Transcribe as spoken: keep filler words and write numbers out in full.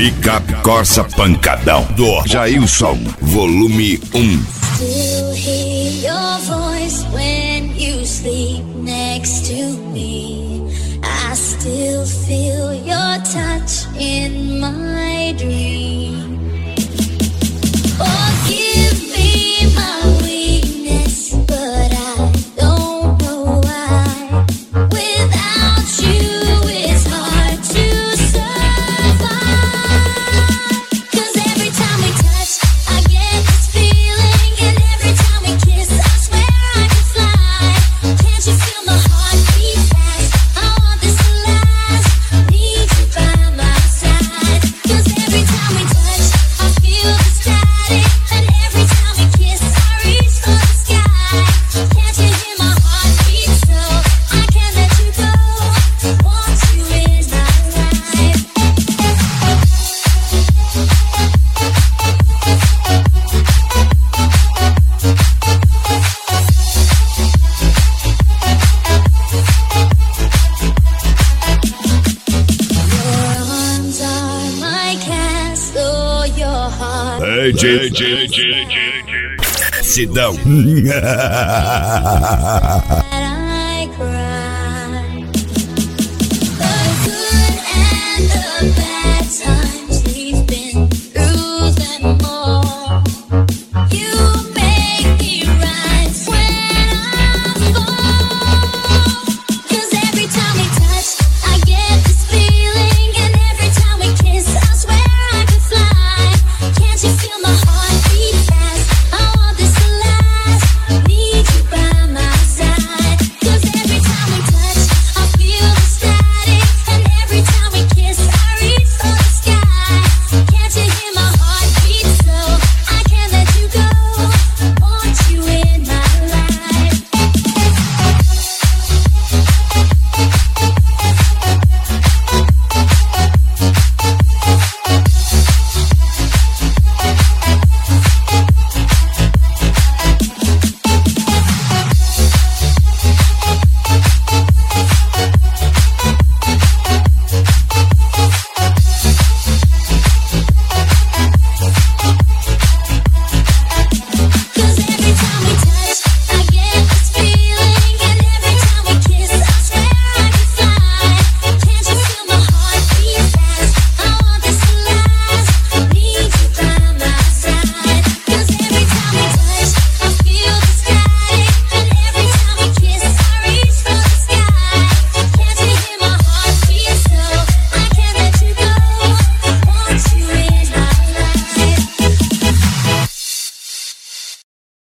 Picape Corsa Pancadão do Jailson, volume um. Still hear your voice when you sleep next to me. I still feel your touch in my dream. Forgive me my weakness, but I don't know why. Without you it's hard to survive. 'Cause every time we touch, I get this feeling, and every time we kiss, I swear I could fly. Can't you feel my heart beat fast? I want this to last. Need you by my side. 'Cause every time we touch, I feel the static, and every time we kiss, I reach for the sky. Can't you hear my heart beat? So I can't let you go. Want you in my life. Your arms are my castle, your heart. Hey, J, J, J, J, J. Sidão. That